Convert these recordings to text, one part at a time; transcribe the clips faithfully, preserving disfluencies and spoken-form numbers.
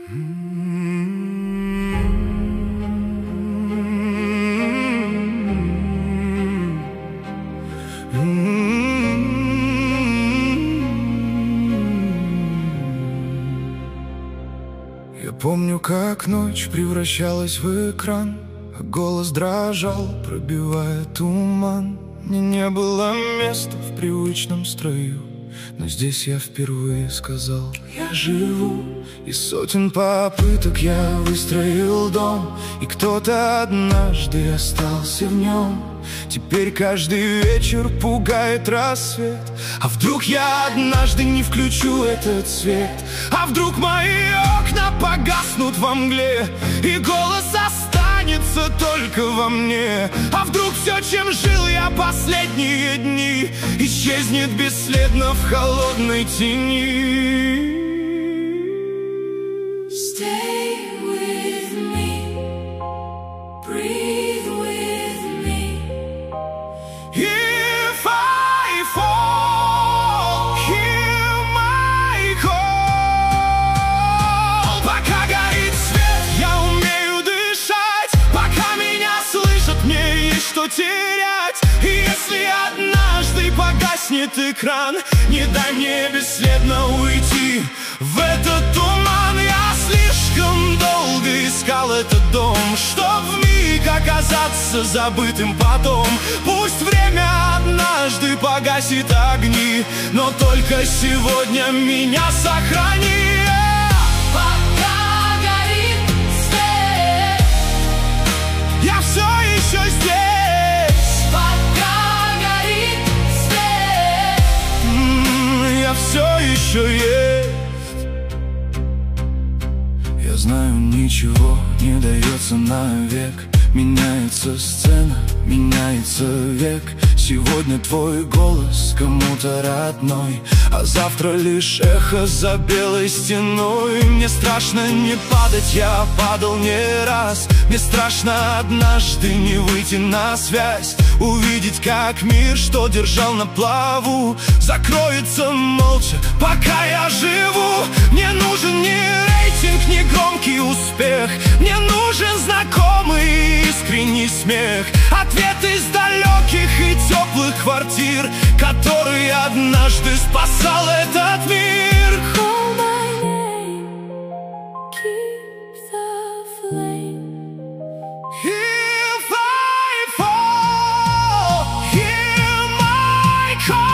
Я помню, как ночь превращалась в экран, а голос дрожал, пробивая туман. Мне не было места в привычном строю, но здесь я впервые сказал: я живу. Из сотен попыток я выстроил дом, и кто-то однажды остался в нем. Теперь каждый вечер пугает рассвет. А вдруг я однажды не включу этот свет? А вдруг мои окна погаснут во мгле, и голос останется только во мне? А вдруг все, чем жил я последние дни, исчезнет бесследно в холодной тени? Stay with me, breathe with me. If I fall, hear my call. Пока горит свет, я умею дышать. Пока меня слышат, мне есть что терять. И если однажды погаснет экран, не дай мне бесследно уйти в этот туман. Я слишком долго искал этот дом, чтоб вмиг оказаться забытым потом. Пусть время однажды погасит огни, но только сегодня меня сохрани. Пока горит свет, Я все еще здесь. пока горит свет, М, Я все еще есть. Я знаю, ничего не дается навек. Меняется сцена, меняется век. Сегодня твой голос кому-то родной, а завтра лишь эхо за белой стеной. Мне страшно не падать, я падал не раз. Мне страшно однажды не выйти на связь, увидеть, как мир, что держал на плаву, закроется молча, пока я живу. Мне нужен не рейтинг, не громкий успех. Мне нужен знакомый искренний смех, ответ из далеких и теплых квартир, который однажды спасал этот мир. call my name, keep the flame. If I fall, hear my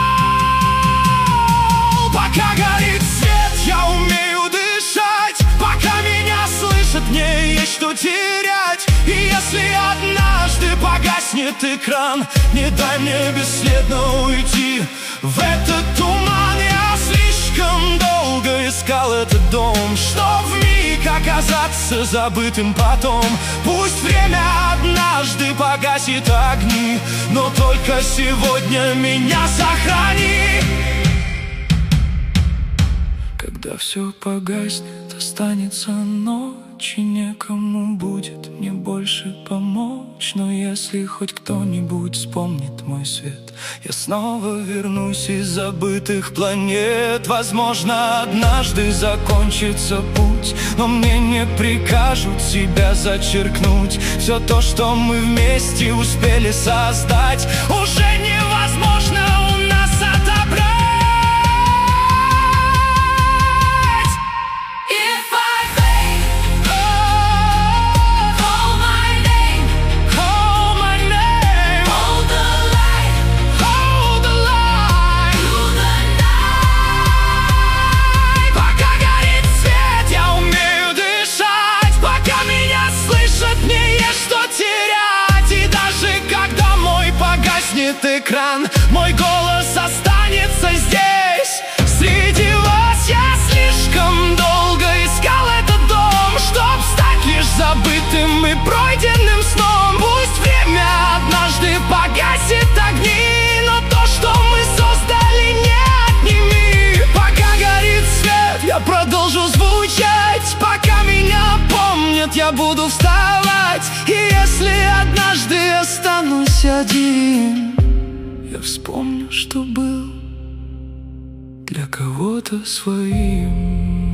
call. Пока горит свет, я умею дышать. Пока меня слышат, мне есть что терять. И если однажды погаснет экран, не дай мне бесследно уйти в этот туман. Я слишком долго искал этот дом, чтоб вмиг оказаться забытым потом. Пусть время однажды погасит огни, но только сегодня меня сохрани. Когда все погаснет, останется ночь, и некому будет мне больше помочь. Но если хоть кто-нибудь вспомнит мой свет, я снова вернусь из забытых планет. Возможно, однажды закончится путь, но мне не прикажут себя зачеркнуть. Все то, что мы вместе успели создать, уже невозможно у нас отобрать. If I fade, call my name, Call my name, hold the light hold the line. through the night. Пока горит свет, я умею дышать. Пока меня слышат, мне есть что терять. И даже когда мой погаснет экран, мой голос останется здесь. Среди вас я слишком долго искал этот дом, чтоб стать лишь забытым и пройденным сном. Пусть время однажды погасит огни, но то, что мы создали, не отними. Пока горит свет, я продолжу звучать. Пока меня помнят, я буду вставать. И если однажды останусь один, я вспомню, что был для кого-то своим.